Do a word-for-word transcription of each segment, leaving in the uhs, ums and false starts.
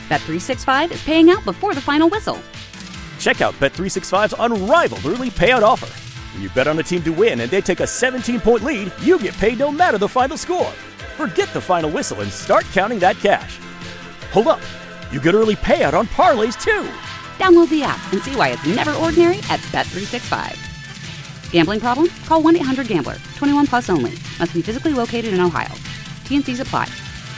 Bet three sixty-five is paying out before the final whistle. Check out Bet three sixty-five's unrivaled early payout offer. When you bet on a team to win and they take a seventeen-point lead, you get paid no matter the final score. Forget the final whistle and start counting that cash. Hold up. You get early payout on parlays, too. Download the app and see why it's never ordinary at Bet three sixty-five. Gambling problem? Call one eight hundred gambler. twenty-one plus only. Must be physically located in Ohio. T and C's apply.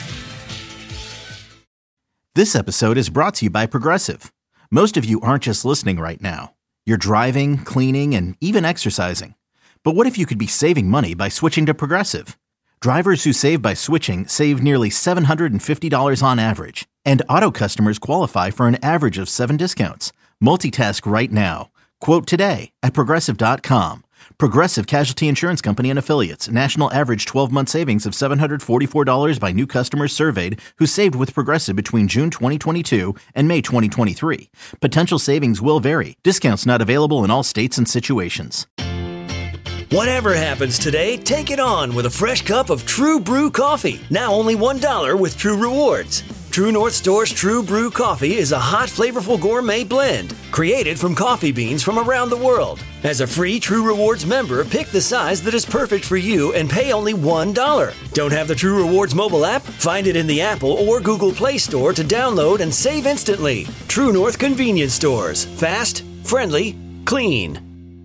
This episode is brought to you by Progressive. Most of you aren't just listening right now. You're driving, cleaning, and even exercising. But what if you could be saving money by switching to Progressive? Drivers who save by switching save nearly seven hundred fifty dollars on average. And auto customers qualify for an average of seven discounts. Multitask right now. Quote today at Progressive dot com. Progressive Casualty Insurance Company and Affiliates. National average twelve-month savings of seven hundred forty-four dollars by new customers surveyed who saved with Progressive between June twenty twenty-two and May twenty twenty-three. Potential savings will vary. Discounts not available in all states and situations. Whatever happens today, take it on with a fresh cup of True Brew coffee. Now only one dollar with True Rewards. True North Store's True Brew coffee is a hot, flavorful gourmet blend created from coffee beans from around the world. As a free True Rewards member, pick the size that is perfect for you and pay only one dollar. Don't have the True Rewards mobile app? Find it in the Apple or Google Play Store to download and save instantly. True North Convenience Stores. Fast, friendly, clean.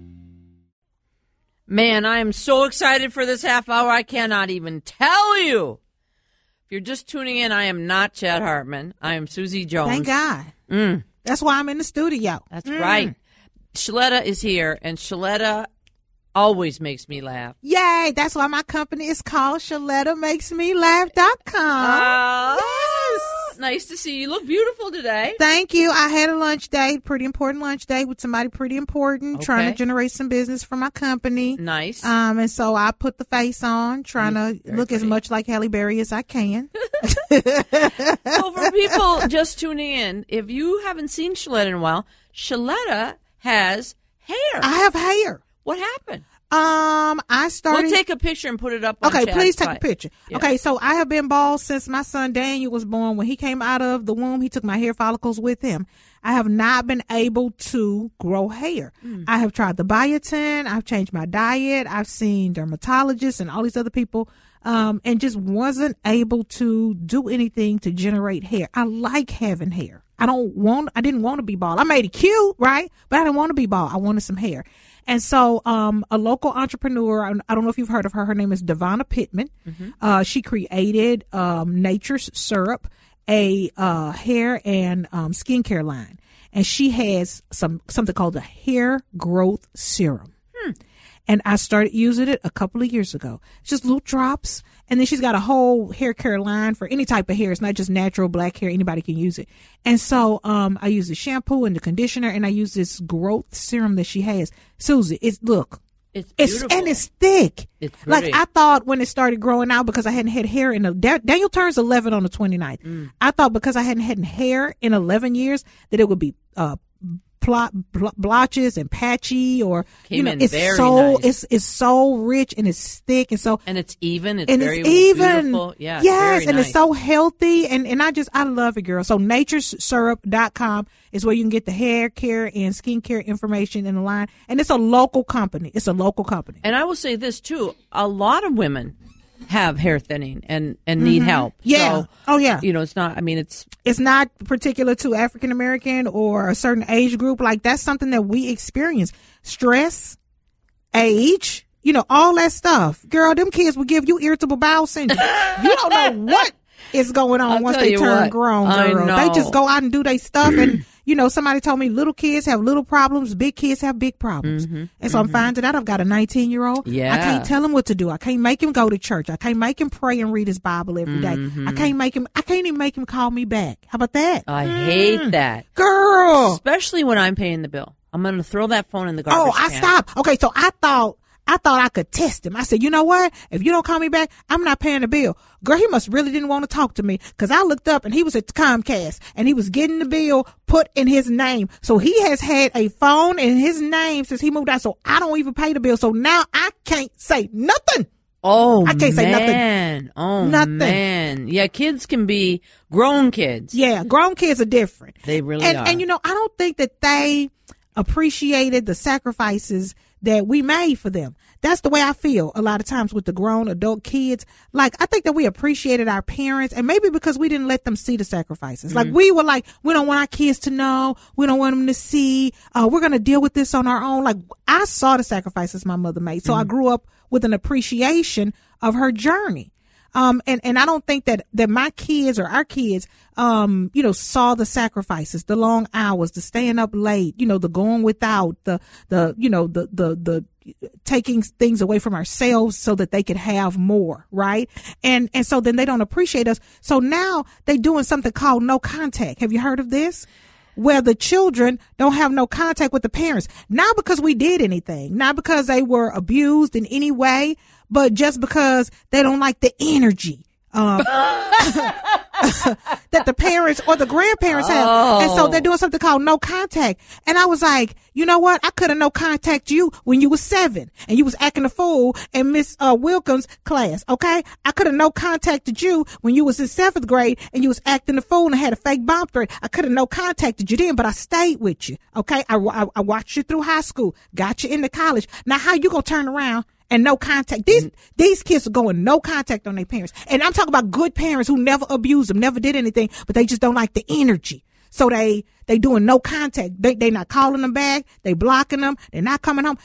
Man, I am so excited for this half hour, I cannot even tell you. If you're just tuning in, I am not Chad Hartman. I am Susie Jones. Thank God. Mm. That's why I'm in the studio. That's mm. right. Shaletta is here, and Shaletta always makes me laugh. Yay. That's why my company is called Shaletta Makes Me Laugh dot com. Uh, yes. Nice to see you. You look beautiful today. Thank you. I had a lunch date, pretty important lunch date with somebody pretty important, Okay. trying to generate some business for my company. Nice. Um, and so I put the face on, trying to Very look pretty. as much like Halle Berry as I can. So for people just tuning in, if you haven't seen Shaletta in a while, Shaletta has hair. I have hair. What happened? Um, I started. We'll take a picture and put it up on Okay, Chad's please take site. a picture. Yeah. Okay, so I have been bald since my son Daniel was born. When he came out of the womb, he took my hair follicles with him. I have not been able to grow hair. Mm. I have tried the biotin. I've changed my diet. I've seen dermatologists and all these other people, um, and just wasn't able to do anything to generate hair. I like having hair. I don't want, I didn't want to be bald. I made it cute, right? But I didn't want to be bald. I wanted some hair. And so um, a local entrepreneur, I don't know if you've heard of her. Her name is Devonna Pittman. Mm-hmm. Uh, she created um, Nature's Syrup, a uh, hair and um, skincare line. And she has some something called a hair growth serum. Hmm. And I started using it a couple of years ago. It's just little drops. And then she's got a whole hair care line for any type of hair. It's not just natural black hair. Anybody can use it. And so um, I use the shampoo and the conditioner, and I use this growth serum that she has. Susie, it's look. It's beautiful. It's, and it's thick. It's like I thought when it started growing out, because I hadn't had hair in a, Daniel turns eleven on the twenty-ninth. Mm. I thought because I hadn't had hair in eleven years that it would be uh plot bl- blotches and patchy, or Came you know, in it's very so nice. it's it's so rich and it's thick and so and it's even. It's and very it's even. beautiful. Yeah, yes, very and nice. it's so healthy, and and I just I love it, girl. So Nature's Syrup dot com is where you can get the hair care and skincare information in the line, and it's a local company. It's a local company. And I will say this too: a lot of women have hair thinning and, and need Mm-hmm. help. Yeah. So, oh, yeah. You know, it's not, I mean, it's. It's not particular to African American or a certain age group. Like, that's something that we experience. Stress, age, you know, all that stuff. Girl, them kids will give you irritable bowel syndrome. You don't know what is going on I'll once tell they you turn what, grown, I girl. know. They just go out and do their stuff. And, you know, somebody told me little kids have little problems, big kids have big problems. Mm-hmm, and so mm-hmm. I'm finding out I've got a nineteen-year-old. Yeah. I can't tell him what to do. I can't make him go to church. I can't make him pray and read his Bible every day. Mm-hmm. I can't make him, I can't even make him call me back. How about that? I hate that. Girl. Especially when I'm paying the bill. I'm going to throw that phone in the garbage Oh, I can. stopped. Okay, so I thought I thought I could test him. I said, you know what? If you don't call me back, I'm not paying the bill. Girl, he must really didn't want to talk to me, because I looked up and he was at Comcast and he was getting the bill put in his name. So he has had a phone in his name since he moved out. So I don't even pay the bill. So now I can't say nothing. Oh, I can't man. say nothing. Oh, Nothing. man. Yeah, kids can be grown kids. Yeah, grown kids are different. They really and, are. And, you know, I don't think that they appreciated the sacrifices that we made for them. That's the way I feel a lot of times with the grown adult kids. Like, I think that we appreciated our parents, and maybe because we didn't let them see the sacrifices. Mm-hmm. Like, we were like, we don't want our kids to know. We don't want them to see. Uh, we're going to deal with this on our own. Like, I saw the sacrifices my mother made. So mm-hmm. I grew up with an appreciation of her journey. Um, and, and I don't think that, that my kids or our kids, um, you know, saw the sacrifices, the long hours, the staying up late, you know, the going without, the, the, you know, the, the, the taking things away from ourselves so that they could have more. Right. And, and so then they don't appreciate us. So now they're doing something called no contact. Have you heard of this? Where the children don't have no contact with the parents, not because we did anything, not because they were abused in any way, but just because they don't like the energy um, that the parents or the grandparents have. Oh. And so they're doing something called no contact. And I was like, you know what? I could have no contact you when you was seven and you was acting a fool in Miss uh, Wilkins' class. Okay. I could have no contacted you when you was in seventh grade and you was acting a fool and had a fake bomb threat. I could have no contacted you then, but I stayed with you. Okay. I, I, I watched you through high school, got you into college. Now how you gonna turn around and no contact? These these kids are going no contact on their parents. And I'm talking about good parents who never abused them, never did anything, but they just don't like the energy. So they they doing no contact. They they not calling them back. They blocking them. They're not coming home.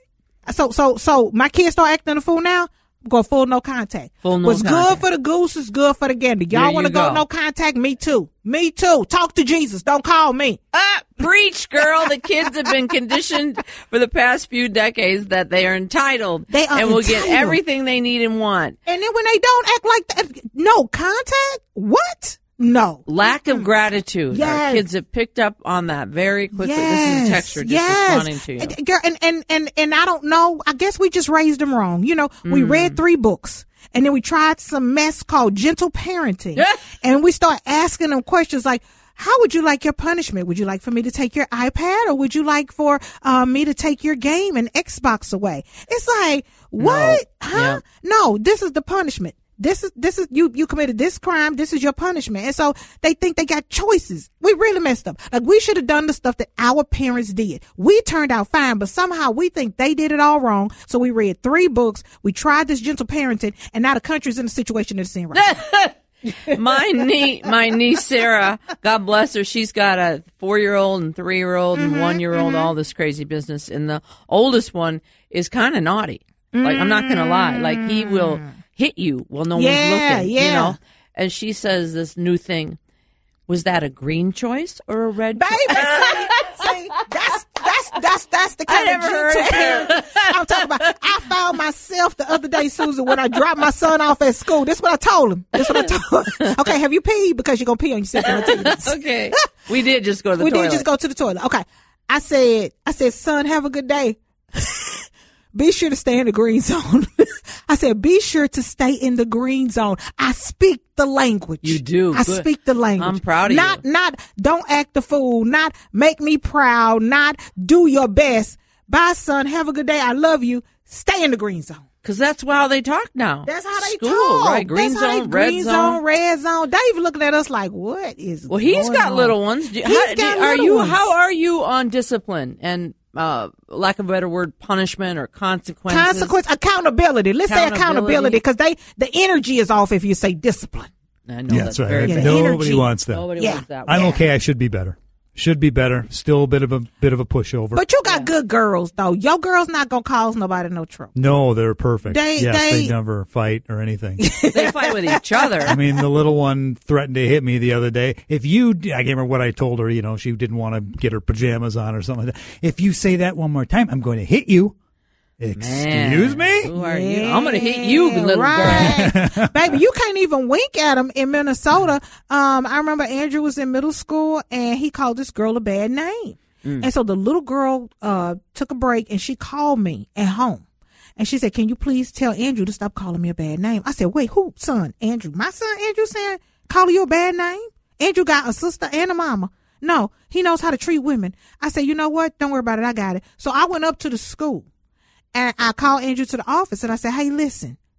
So so so my kids start acting a fool now. I'm going full no contact. Full no What's contact. good for the goose is good for the gander. Y'all want to go. go no contact? Me too. Me too. Talk to Jesus. Don't call me. Ah, preach, girl. The kids have been conditioned for the past few decades that they are entitled. They are and will entitled. get everything they need and want. And then when they don't act like that, no contact? What? No. Lack of gratitude. Yes. Our kids have picked up on that very quickly. Yes. This is a texture just yes. responding to you. And, girl, and, and, and, and I don't know. I guess we just raised them wrong. You know, we Mm. read three books. And then we tried some mess called gentle parenting. And we start asking them questions like, how would you like your punishment? Would you like for me to take your iPad, or would you like for uh, me to take your game and Xbox away? It's like, what? No. Huh? Yeah. No, this is the punishment. This is, this is, you, you committed this crime. This is your punishment. And so they think they got choices. We really messed up. Like, we should have done the stuff that our parents did. We turned out fine, but somehow we think they did it all wrong. So we read three books. We tried this gentle parenting, and now the country's in the situation it's in right now. my niece, my niece Sarah, God bless her, she's got a four-year-old and three-year-old and Mm-hmm, one-year-old, all this crazy business. And the oldest one is kind of naughty. Like, I'm not going to lie. Like, he will hit you while no Yeah, one's looking, yeah. you know? And she says this new thing. Was that a green choice or a red Baby, choice? see, see, that's, that's, that's, that's the kind I of never heard gentle it. parent I'm talking about. I found myself the other day, Susan, when I dropped my son off at school. This is what I told him. This is what I told him. Okay, have you peed? Because you're going to pee on yourself. I'm gonna tell you this. Okay. We did just go to the we toilet. did just go to the toilet. Okay. I said, I said, son, have a good day. Be sure to stay in the green zone. I said, be sure to stay in the green zone. I speak the language. You do. I Good. speak the language. I'm proud of not, you. Not, don't act the fool. Not make me proud. Not do your best. Bye, son. Have a good day. I love you. Stay in the green zone. Because that's how they talk now. That's how they School, talk. right? Green That's how zone, they, red green zone. red zone. Dave looking at us like, what is Well, he's going got on? little ones. Do- He's how, got do- are little you? ones. How are you on discipline and, uh, lack of a better word, punishment or consequences? Consequence, accountability. Let's say accountability, because they the energy is off if you say discipline. I know Yeah, that's that's right. very Yeah, bad. the Nobody energy. wants that. Nobody Yeah. wants that. I'm Yeah. okay. I should be better. Should be better. Still a bit of a bit of a pushover. But you got good girls though. Your girl's not gonna cause nobody no trouble. no, they're perfect. They- yes, they- they never fight or anything. They fight with each other. I mean, the little one threatened to hit me the other day. If you, I can't remember what I told her. You know, she didn't want to get her pajamas on or something like that. If you say that one more time, I'm going to hit you. Excuse Man, me? Who are you? I'm going to hit you, little girl. right. Baby, you can't even wink at him in Minnesota. Um, I remember Andrew was in middle school and he called this girl a bad name. Mm. And so the little girl uh took a break and she called me at home. And she said, can you please tell Andrew to stop calling me a bad name? I said, wait, who? Son, Andrew. My son, Andrew, saying, calling you a bad name? Andrew got a sister and a mama. No, he knows how to treat women. I said, you know what? Don't worry about it. I got it. So I went up to the school and I called Andrew to the office and I said, hey, listen,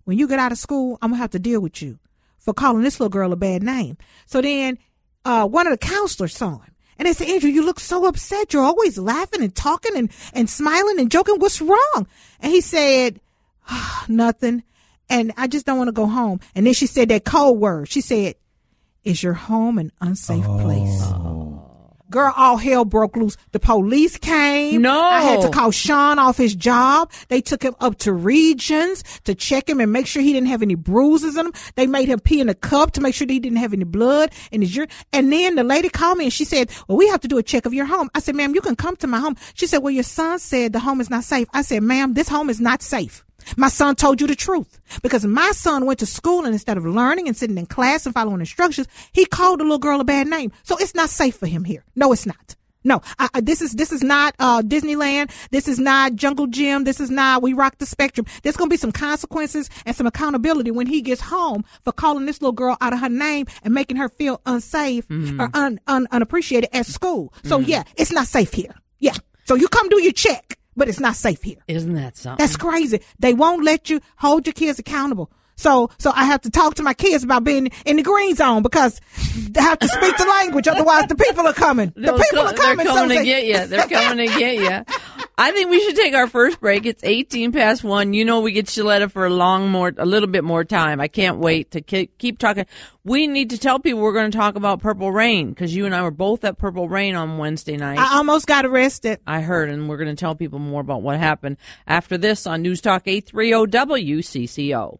when you get out of school, I'm going to have to deal with you for calling this little girl a bad name. So then uh, one of the counselors saw him. And they said, Andrew, you look so upset. You're always laughing and talking and, and smiling and joking. What's wrong? And he said, oh, nothing. And I just don't want to go home. And then she said that code word. She said, is your home an unsafe Oh. place? Girl, all hell broke loose. The police came. No. I had to call Sean off his job. They took him up to Regions to check him and make sure he didn't have any bruises in him. They made him pee in a cup to make sure that he didn't have any blood in his urine. And then the lady called me and she said, well, we have to do a check of your home. I said, ma'am, you can come to my home. She said, well, your son said the home is not safe. I said, ma'am, this home is not safe. My son told you the truth because my son went to school and instead of learning and sitting in class and following instructions, he called the little girl a bad name. So it's not safe for him here. No, it's not. No, I, I, this is this is not uh, Disneyland. This is not Jungle Gym. This is not We Rock the Spectrum. There's going to be some consequences and some accountability when he gets home for calling this little girl out of her name and making her feel unsafe mm-hmm. or un, un, unappreciated at school. So, mm-hmm. yeah, it's not safe here. Yeah. So you come do your check. But it's not safe here. Isn't that something? That's crazy. They won't let you hold your kids accountable. So, so I have to talk to my kids about being in the green zone because they have to speak the language. Otherwise, the people are coming. The They'll people co- are coming. They're coming so to get you. They're coming to get you. I think we should take our first break. It's eighteen past one. You know we get Shaletta for a long more, a little bit more time. I can't wait to keep, keep talking. We need to tell people we're going to talk about Purple Rain because you and I were both at Purple Rain on Wednesday night. I almost got arrested. I heard, and we're going to tell people more about what happened after this on News Talk eight thirty W C C O.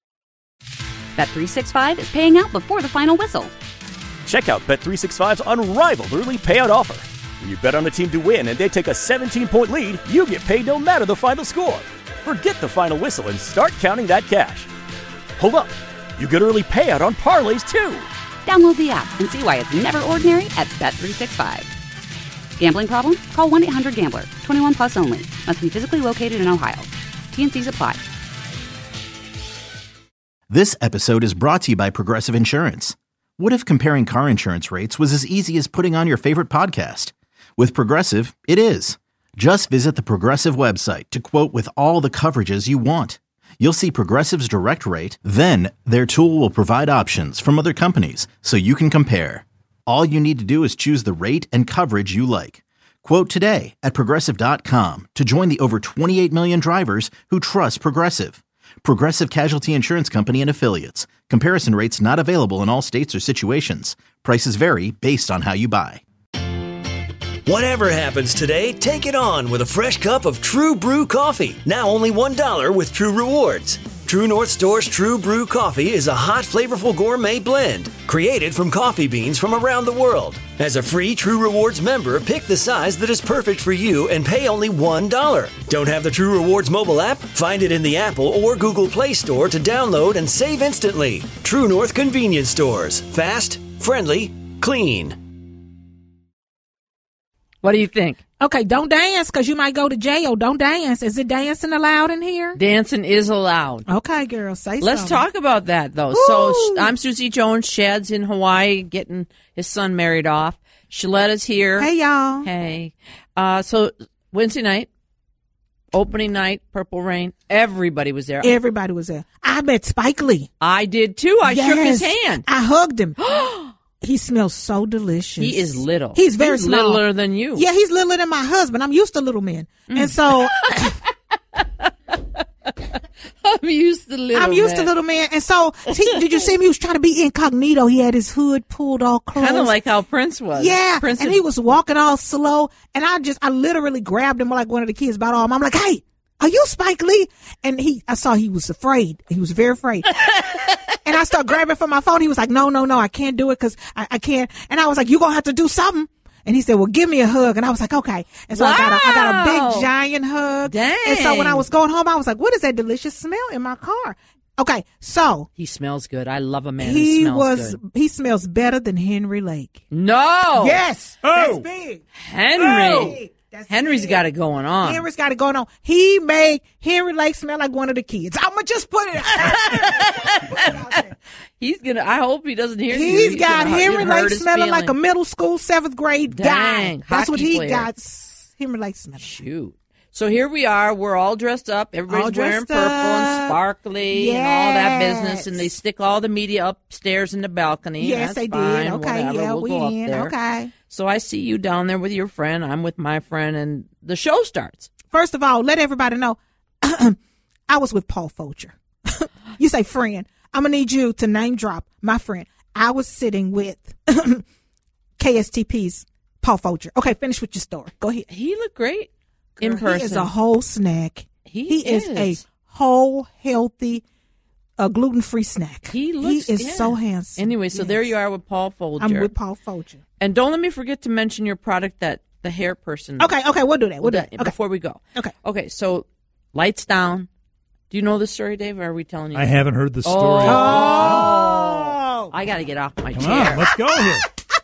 Bet three sixty-five is paying out before the final whistle. Check out Bet three sixty-five's unrivaled early payout offer. When you bet on a team to win and they take a seventeen-point lead, you get paid no matter the final score. Forget the final whistle and start counting that cash. Hold up. You get early payout on parlays, too. Download the app and see why it's never ordinary at Bet three sixty-five. Gambling problem? Call one eight hundred gambler. twenty-one plus only. Must be physically located in Ohio. T N Cs apply. This episode is brought to you by Progressive Insurance. What if comparing car insurance rates was as easy as putting on your favorite podcast? With Progressive, it is. Just visit the Progressive website to quote with all the coverages you want. You'll see Progressive's direct rate, then their tool will provide options from other companies so you can compare. All you need to do is choose the rate and coverage you like. Quote today at Progressive dot com to join the over twenty-eight million drivers who trust Progressive. Progressive Casualty Insurance Company and Affiliates. Comparison rates not available in all states or situations. Prices vary based on how you buy. Whatever happens today, take it on with a fresh cup of True Brew coffee. Now only one dollar with True Rewards. True North Store's True Brew coffee is a hot, flavorful gourmet blend created from coffee beans from around the world. As a free True Rewards member, pick the size that is perfect for you and pay only one dollar. Don't have the True Rewards mobile app? Find it in the Apple or Google Play Store to download and save instantly. True North Convenience Stores. Fast, friendly, clean. What do you think? Okay, don't dance because you might go to jail. Don't dance. Is it dancing allowed in here? Dancing is allowed. Okay, girl, say something. Let's talk about that, though. Ooh. So sh- I'm Susie Jones. Shad's in Hawaii getting his son married off. Shaletta's here. Hey, y'all. Hey. Uh, so Wednesday night, opening night, Purple Rain. Everybody was there. Everybody was there. I met Spike Lee. I did, too. I yes. shook his hand. I hugged him. He smells so delicious. He is little. He's very he's small. littler than you. Yeah, he's littler than my husband. I'm used to little men. Mm. And so I'm used to little I'm used men. to little men. And so he, did you see him? He was trying to be incognito. He had his hood pulled all close. Kind of like how Prince was. Yeah. Prince and had- he was walking all slow. And I just, I literally grabbed him like one of the kids by the arm. I'm like, hey, are you Spike Lee? And he, I saw he was afraid. He was very afraid. And I started grabbing for my phone. He was like, no, no, no, I can't do it because I, I can't. And I was like, you're going to have to do something. And he said, well, give me a hug. And I was like, okay. And so wow. I got a, I got a big giant hug. Dang. And so when I was going home, I was like, what is that delicious smell in my car? Okay. So he smells good. I love a man he who smells was, good. he smells better than Henry Lake. No. Yes. Oh. That's big. Henry. Oh. That's Henry's big. got it going on. Henry's got it going on. He made Henry Lake smell like one of the kids. I'm going to just put it out there. He's going to, I hope he doesn't hear you. He's got gonna, Henry Lake his smelling like a feelings. middle school seventh grade Dang, guy. That's what hockey he player. got. Henry Lake smelling. Shoot. So here we are. We're all dressed up. Everybody's All wearing dressed purple up. and sparkly and all that Yes. business. And they stick all the media upstairs in the balcony. Yes, That's they fine, did. Okay, whatever. yeah, we'll we go up in. there. Okay. So I see you down there with your friend. I'm with my friend, and the show starts. First of all, let everybody know I was with Paul Folger. You say friend. I'm going to need you to name drop my friend. I was sitting with K S T P's Paul Folger. Okay, finish with your story. Go ahead. He looked great in Girl, person. He is a whole snack. He He is, is. a whole, healthy, uh, gluten-free snack. He looks. He is yeah. so handsome. Anyway, so Yes. there you are with Paul Folger. I'm with Paul Folger. And don't let me forget to mention your product, that the hair person. Okay, okay, we'll do that. We'll do that. Okay. Before we go. Okay. Okay, so lights down. Do you know this story, Dave, or are we telling you? I haven't heard the story. Oh. I got to get off my Come chair. on, let's go here.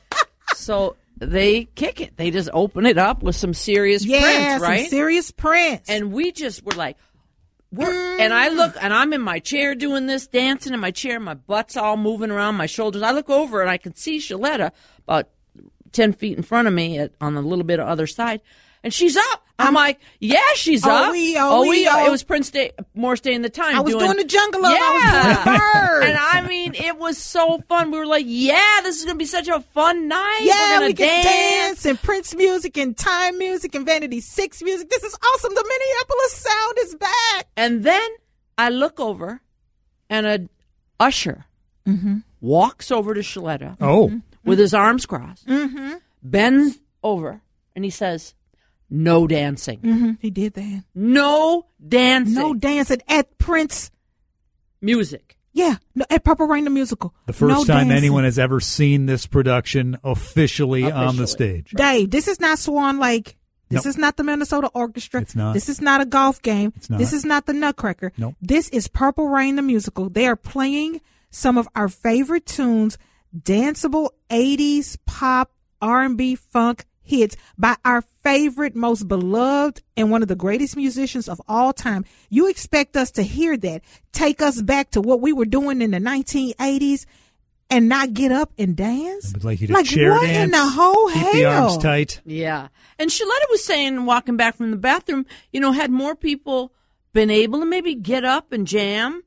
So they kick it. They just open it up with some serious Yeah, prints, some right? serious prints. And we just were like, we're, and I look, and I'm in my chair doing this, dancing in my chair, my butt's all moving around, my shoulders. I look over and I can see Shaletta about ten feet in front of me at, on a little bit of other side, and she's up. I'm, like, yeah, she's Oh, up. we, oh, we, we, oh. It was Prince Day, Morris Day in the Time. I was doing, doing the jungle love. Yeah. I was doing the bird. And I mean, it was so fun. We were like, yeah, this is going to be such a fun night. Yeah, we're we gonna can dance. dance and Prince music and Time music and Vanity Six music. This is awesome. The Minneapolis sound is back. And then I look over, and a usher walks over to Shaletta Oh, with his arms crossed, Mm-hmm. bends over, and he says, no dancing. Mm-hmm. He did that. No dancing. No dancing at Prince. music. Yeah, no, at Purple Rain the musical. the first No time dancing. anyone has ever seen this production officially, on the Officially. stage. Dave, this is not Swan Lake. This Nope. is not the Minnesota Orchestra. It's not. This is not a golf game. It's not. This is not the Nutcracker. Nope. This is Purple Rain the musical. They are playing some of our favorite tunes, danceable eighties pop, R and B, funk hits by our favorite, most beloved, and one of the greatest musicians of all time. You expect us to hear that, take us back to what we were doing in the nineteen eighties, and not get up and dance? I would like you to Like, chair what dance. in the whole keep hell? the arms tight. Yeah. And Shaletta was saying, walking back from the bathroom, you know, had more people been able to maybe get up and jam,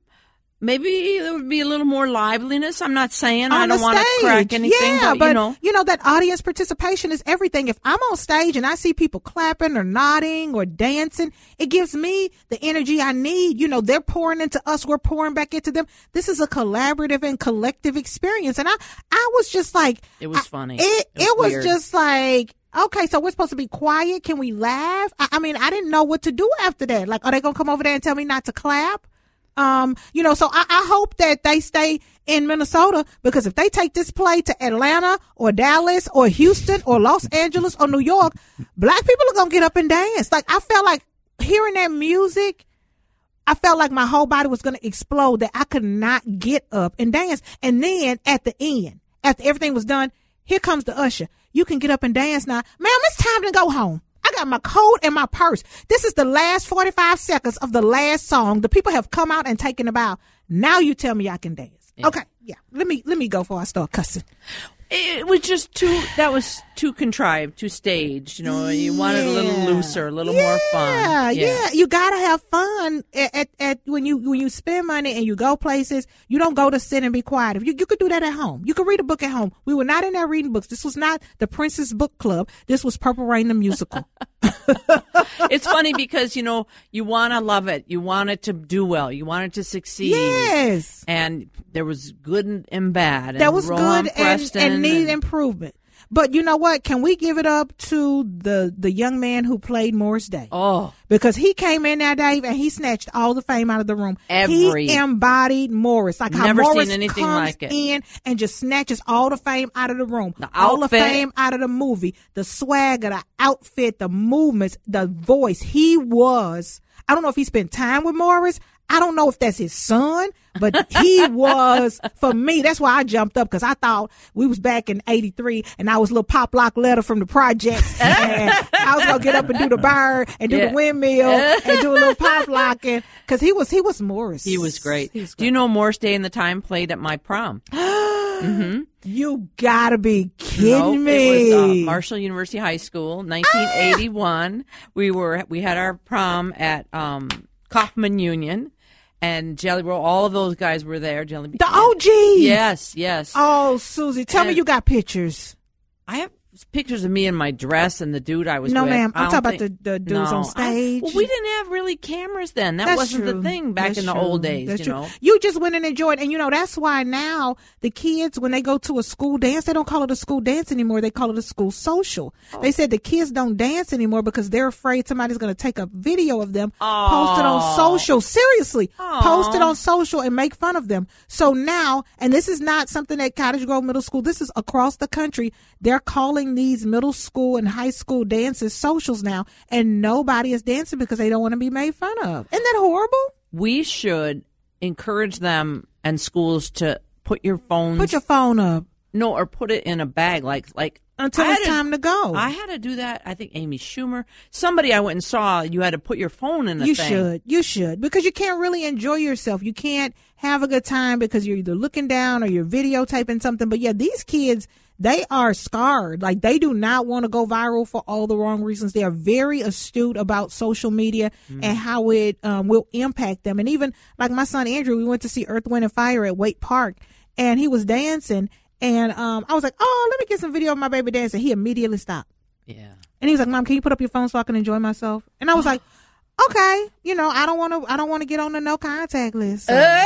maybe there would be a little more liveliness. I'm not saying I On don't the want to stage. crack anything, yeah, but, you know. that audience participation is everything. If I'm on stage and I see people clapping or nodding or dancing, it gives me the energy I need. You know, they're pouring into us, we're pouring back into them. This is a collaborative and collective experience. And I, I was just like, It was I- funny. It, It was it was weird. just like, okay, so we're supposed to be quiet. Can we laugh? I, I mean, I didn't know what to do after that. Like, are they going to come over there and tell me not to clap? Um, you know, so I, I hope that they stay in Minnesota, because if they take this play to Atlanta or Dallas or Houston or Los Angeles or New York, black people are going to get up and dance. Like, I felt like hearing that music, I felt like my whole body was going to explode, that I could not get up and dance. And then at the end, after everything was done, here comes the usher. You can get up and dance now. Ma'am, it's time to go home. I got my coat and my purse. This is the last forty-five seconds of the last song. The people have come out and taken a bow. Now you tell me I can dance. Yeah. Okay, yeah. Let me let me go before I start cussing. It was just too, that was too contrived, too staged. You know, you wanted a little Yeah. looser, a little yeah, more fun. Yeah, You gotta have fun at, at, at when you when you spend money and you go places. You don't go to sit and be quiet. If you you could do that at home, you could read a book at home. We were not in there reading books. This was not the Princess Book Club. This was Purple Rain the musical. It's funny because, you know, you want to love it. You want it to do well. You want it to succeed. Yes, And there was good and, and bad. that and was Rohan good and, Preston and needed and- improvement. But you know what? Can we give it up to the the young man who played Morris Day? Oh, Because he came in there, Dave, and he snatched all the fame out of the room. Every- he embodied Morris, like how Never seen Morris anything comes like it. in and just snatches all the fame out of the room, The all the outfit. fame out of the movie, the swagger, the outfit, the movements, the voice. He was. I don't know if he spent time with Morris. I don't know if that's his son, but he was, for me, that's why I jumped up, because I thought we was back in eighty-three and I was a little pop lock letter from the projects, and I was going to get up and do the bird and do Yeah. the windmill and do a little pop locking, because he was, he was Morris. he was great. He was Do you know Morris Day and the Time played at my prom? Mm-hmm. You gotta be kidding nope, me. It was uh, Marshall University High School, nineteen eighty-one. Ah! We were we had our prom at um, Kaufman Union, and Jelly Roll. All of those guys were there. Jelly the O Gs. Yes, yes. Oh, Susie, tell and me you got pictures. I have pictures of me in my dress and the dude I was no, with. No, ma'am. I'm talking think, about the, the dudes no, on stage. I, well, we didn't have really cameras then. That that's wasn't true. the thing back that's in the true. old days, that's you true. know. You just went and enjoyed. And, you know, that's why now the kids, when they go to a school dance, they don't call it a school dance anymore. They call it a school social. Oh. They said the kids don't dance anymore because they're afraid somebody's going to take a video of them, oh. post it on social. Seriously. Oh. Post it on social and make fun of them. So now, and this is not something at Cottage Grove Middle School. This is across the country. They're calling these middle school and high school dances socials now, and nobody is dancing because they don't want to be made fun of. Isn't that horrible? We should encourage them and schools to put your phones. Put your phone up. No, or put it in a bag, like like until it's time to, to go. I had to do that. I think Amy Schumer, somebody I went and saw. You had to put your phone in a you thing. You should, you should, because you can't really enjoy yourself. You can't have a good time because you're either looking down or you're videotaping something. But yeah, these kids, they are scarred. Like, they do not want to go viral for all the wrong reasons. They are very astute about social media mm. and how it um, will impact them. And even like my son Andrew, we went to see Earth, Wind and Fire at Wake Park, and he was dancing. And um, I was like, oh, let me get some video of my baby dancing. He immediately stopped. Yeah. And he was like, Mom, can you put up your phone so I can enjoy myself? And I was like, okay, you know, I don't want to. I don't want to get on the no contact list. So,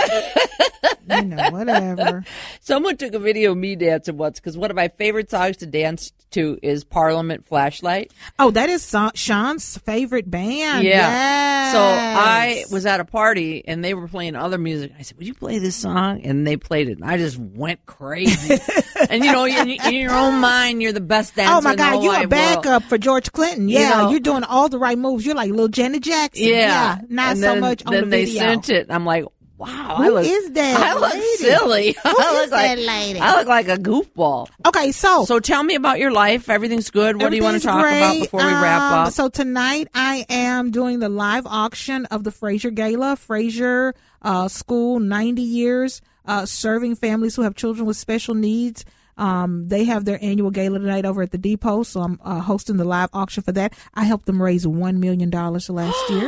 you know, whatever. Someone took a video of me dancing once because one of my favorite songs to dance to is Parliament Flashlight. Oh, that is so- Sean's favorite band. Yeah. Yes. So I was at a party and they were playing other music. I said, "Would you play this song?" And they played it, and I just went crazy. And you know, in, in your own mind, you're the best dancer. Oh my God, in the you're whole a backup world. for George Clinton. Yeah, You know? you're doing all the right moves. You're like little Janet Jackson. Yeah, yeah not and so then, much on then the they video. sent it. I'm like, wow, Who I look, is that I look lady? silly. Who I look is like, that lady? I look like a goofball. Okay, so So tell me about your life. Everything's good. What do you want to talk great. about before we wrap um, up? So tonight I am doing the live auction of the Fraser Gala. Fraser uh, School, ninety years, uh, serving families who have children with special needs. Um, they have their annual gala tonight over at the Depot, so I'm uh, hosting the live auction for that. I helped them raise one million dollars last year.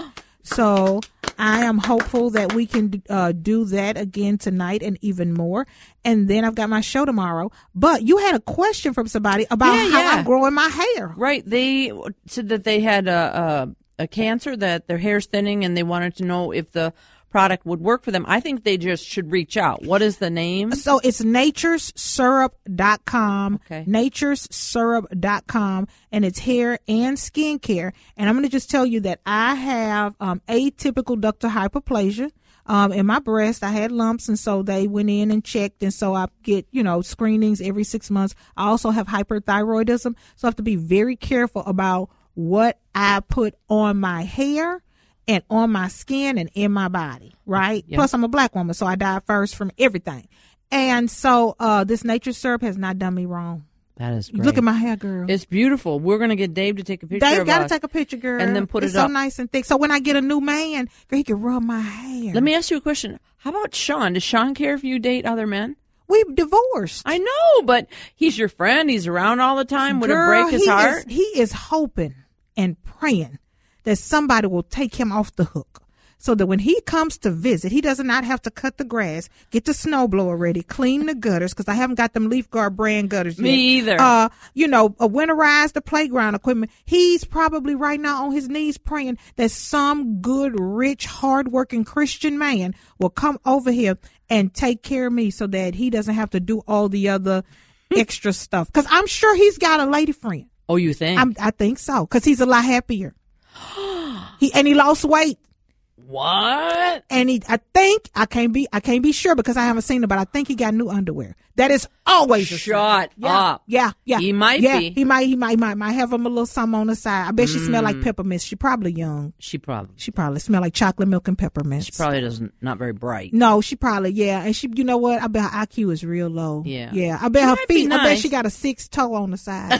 So I am hopeful that we can uh, do that again tonight and even more. And then I've got my show tomorrow. But you had a question from somebody about Yeah, how yeah. I'm growing my hair. Right. They said that they had a, a, a cancer, that their hair's thinning, and they wanted to know if the product would work for them. I think they just should reach out. What is the name? So it's natures syrup dot com. Okay. natures syrup dot com, and it's hair and skincare. And I'm going to just tell you that I have um, atypical ductal hyperplasia. Um, in my breast, I had lumps, and so they went in and checked, and so I get, you know, screenings every six months. I also have hyperthyroidism, so I have to be very careful about what I put on my hair and on my skin and in my body, right? Yeah. Plus, I'm a black woman, so I die first from everything. And so uh, this nature syrup has not done me wrong. That is great. Look at my hair, girl. It's beautiful. We're going to get Dave to take a picture Dave of got to us. take a picture, girl. and then put it's it so up. nice and thick. So when I get a new man, girl, he can rub my hair. Let me ask you a question. How about Sean? Does Sean care if you date other men? We've divorced. I know, but he's your friend. He's around all the time. Would girl, it break his he heart? Is, he is hoping and praying that somebody will take him off the hook, so that when he comes to visit, he does not have to cut the grass, get the snowblower ready, clean the gutters, because I haven't got them Leaf Guard brand gutters yet. Me either. Uh, you know, uh, winterize the playground equipment. He's probably right now on his knees praying that some good, rich, hardworking Christian man will come over here and take care of me so that he doesn't have to do all the other extra stuff. Because I'm sure he's got a lady friend. Oh, you think? I'm, I think so, because he's a lot happier. he and he lost weight. What? And he, I think, I can't be, I can't be sure because I haven't seen it, but I think he got new underwear. That is always a Shut sign. Yeah, up. Yeah, yeah. He might yeah, be. He might, he might, might, might have him a little something on the side. I bet she smell like peppermints. She probably young. She probably. She probably smell like chocolate milk and peppermints. She probably doesn't. Not very bright. No, she probably, yeah. And she, you know what? I bet her I Q is real low. Yeah. Yeah. I bet She her might be feet, I bet nice. she got a six toe on the side.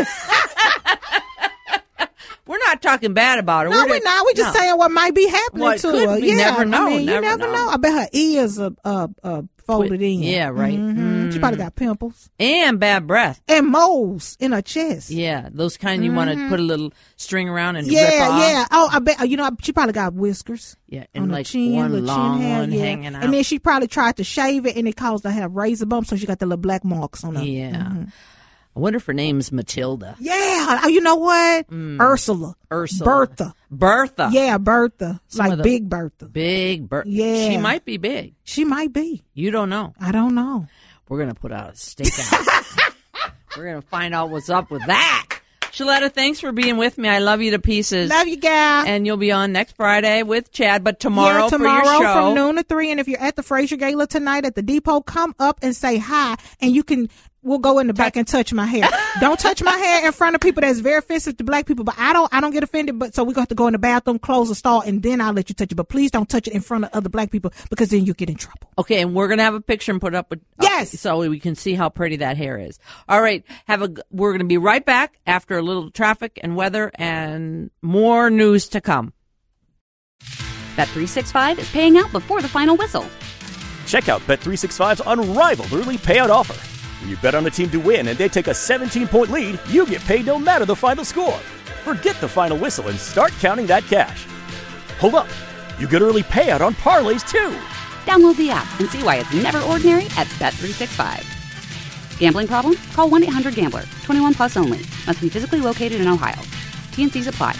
We're not talking bad about her. No, we're we're not. We're just no. saying what might be happening Well, it to could her. be. Yeah, Never know. I mean, Never you never know. know. I bet her ears are uh, uh, folded in. Yeah, right. Mm-hmm. Mm. She probably got pimples And bad breath. and moles in her chest. Yeah, those kind you want to put a little string around and Yeah, rip off. yeah. Oh, I bet you know she probably got whiskers. Yeah, and on like the chin, one little long chin hair, one yeah. hanging out. And then she probably tried to shave it, and it caused her to have razor bumps, so she got the little black marks on her. Yeah. Mm-hmm. I wonder if her name's Matilda. Yeah, you know what? Ursula. Ursula. Bertha. Bertha. Yeah, Bertha. Some of Like the- big Bertha. Big Bertha. Yeah. She might be big. She might be. You don't know. I don't know. We're going to put out a stakeout. We're going to find out what's up with that. Shaletta, thanks for being with me. I love you to pieces. Love you, gal. And you'll be on next Friday with Chad, but tomorrow, yeah, tomorrow for your show. from noon to three. And if you're at the Fraser Gala tonight at the Depot, come up and say hi, and you can. We'll go in the back and touch my hair. Don't touch my hair in front of people. That's very offensive to black people. But I don't. I don't get offended. But so we got to go in the bathroom, close the stall, and then I'll let you touch it. But please don't touch it in front of other black people because then you get in trouble. Okay, and we're gonna have a picture and put it up with Yes. uh, so we can see how pretty that hair is. All right, have a. We're gonna be right back after a little traffic and weather and more news to come. Bet three sixty-five is paying out before the final whistle. Check out Bet three sixty-five's unrivaled early payout offer. When you bet on a team to win and they take a seventeen-point lead, you get paid no matter the final score. Forget the final whistle and start counting that cash. Hold up. You get early payout on parlays, too. Download the app and see why it's never ordinary at Bet three sixty-five. Gambling problem? Call one eight hundred gambler. twenty-one plus only. Must be physically located in Ohio. T and Cs apply.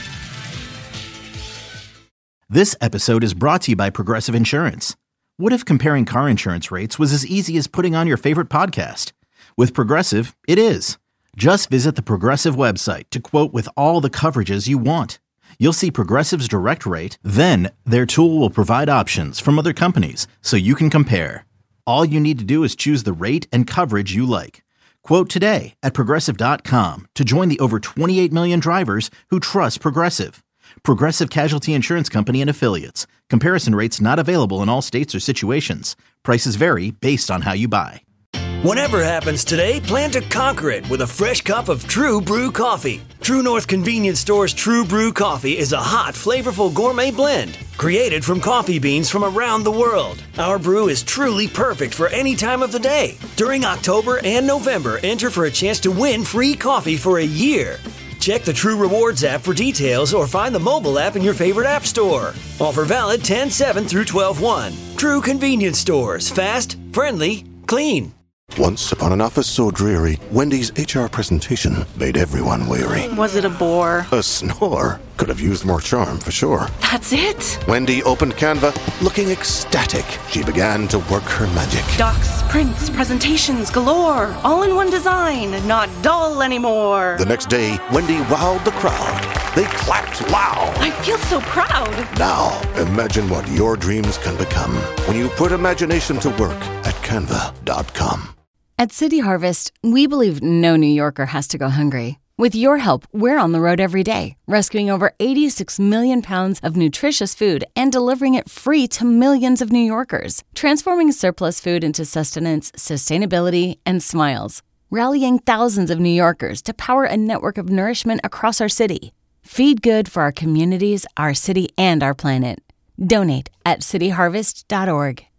This episode is brought to you by Progressive Insurance. What if comparing car insurance rates was as easy as putting on your favorite podcast? With Progressive, it is. Just visit the Progressive website to quote with all the coverages you want. You'll see Progressive's direct rate, then their tool will provide options from other companies so you can compare. All you need to do is choose the rate and coverage you like. Quote today at Progressive dot com to join the over twenty-eight million drivers who trust Progressive. Progressive Casualty Insurance Company and Affiliates. Comparison rates not available in all states or situations. Prices vary based on how you buy. Whatever happens today, plan to conquer it with a fresh cup of True Brew coffee. True North Convenience Store's True Brew coffee is a hot, flavorful gourmet blend created from coffee beans from around the world. Our brew is truly perfect for any time of the day. During October and November, enter for a chance to win free coffee for a year. Check the True Rewards app for details or find the mobile app in your favorite app store. Offer valid ten seven through twelve one. True Convenience Stores. Fast, friendly, clean. Once upon an office so dreary, Wendy's H R presentation made everyone weary. Was it a bore? A snore. Could have used more charm for sure. That's it? Wendy opened Canva, looking ecstatic. She began to work her magic. Docs, prints, presentations galore. All in one design, not dull anymore. The next day, Wendy wowed the crowd. They clapped loud. I feel so proud. Now, imagine what your dreams can become when you put imagination to work at canva dot com. At City Harvest, we believe no New Yorker has to go hungry. With your help, we're on the road every day, rescuing over eighty-six million pounds of nutritious food and delivering it free to millions of New Yorkers, transforming surplus food into sustenance, sustainability, and smiles, rallying thousands of New Yorkers to power a network of nourishment across our city. Feed good for our communities, our city, and our planet. Donate at city harvest dot org.